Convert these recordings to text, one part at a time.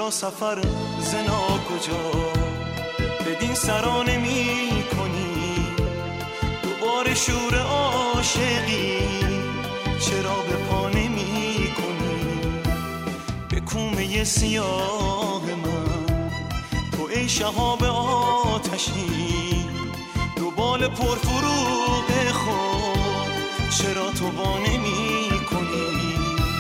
چرا سفر زنا کجا بدین سرا نمی کنی؟ دوباره شور عاشقی چرا به پا نمی کنی؟ به کومه سیاه من تو ای شهاب آتشی، دو بال پرفروغ خود چرا تو با نمی کنی؟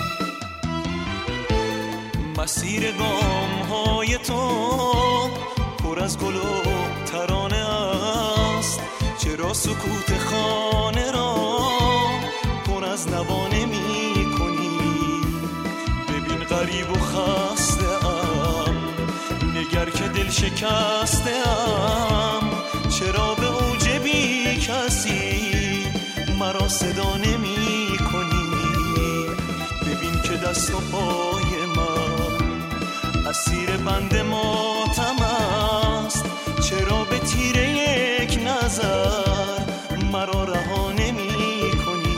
مسیر گام های تو پر از گل و ترانه است، چرا سکوت خانه را پر از نوا نمی کنی؟ ببین غریب و خسته ام، نگر که دل شکسته ام، چرا به اوج بی کسی مرا صدا نمی کنی؟ ببین که دست و پای من اسیر بند ماتم است، چرا به تیر یک نظر مرا رها نمی کنی؟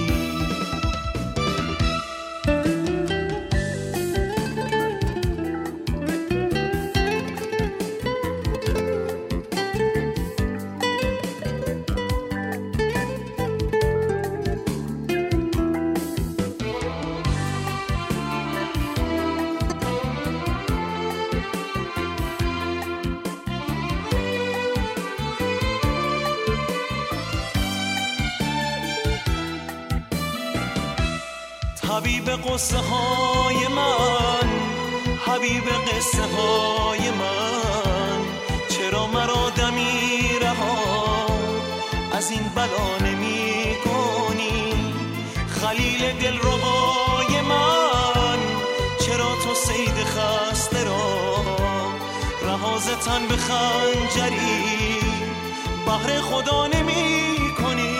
حبیب قصه های من، حبیب قصه های من، چرا مرا دمی رها از این بلا نمی کنی؟ خلیل دل ربای من، چرا تو صید خسته را رها ز تن به خنجری بهر خدا نمی کنی؟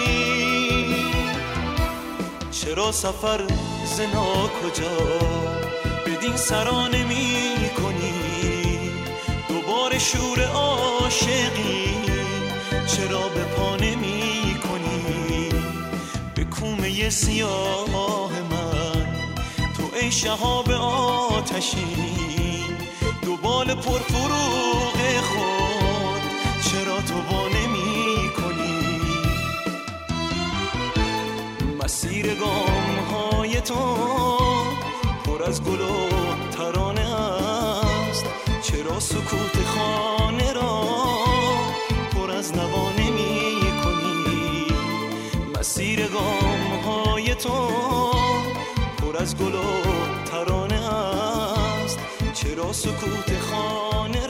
چرا سفر زنا کجا بدین سرا نمی کنی؟ دوباره شور عاشقی چرا به پا نمی کنی؟ به کومه سیاه من تو ای شهاب آتشی، دو بال پرفروغ خود چرا تو با نمی کنی؟ مسیر گام های تو پر از گل و ترانه است، چرا سکوت خانه را پر از نوا نمی کنی؟ مسیر گام های تو پر از گل و ترانه است، چرا سکوت خانه